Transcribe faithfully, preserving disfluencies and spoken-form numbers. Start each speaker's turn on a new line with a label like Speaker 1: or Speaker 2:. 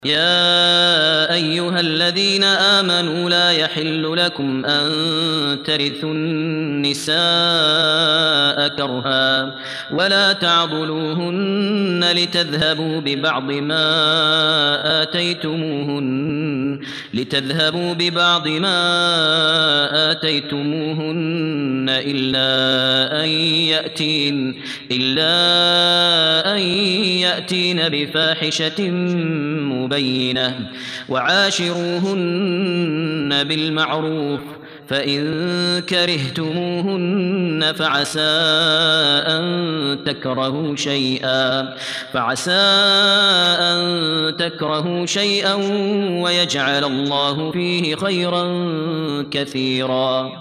Speaker 1: يا أيها الذين آمنوا لا يحل لكم أن ترثوا النساء كرها ولا تعضلوهن لتذهبوا ببعض ما آتيتموهن لتذهبوا ببعض ما آتيتموهن إلا أن يأتين إلا أن يأتين بفاحشة مبينة وعاشروهن بالمعروف فإن كرهتموهن فعسى أن تكرهوا شيئا فعسى أن تكرهوا شيئا ويجعل الله فيه خيرا كثيرا.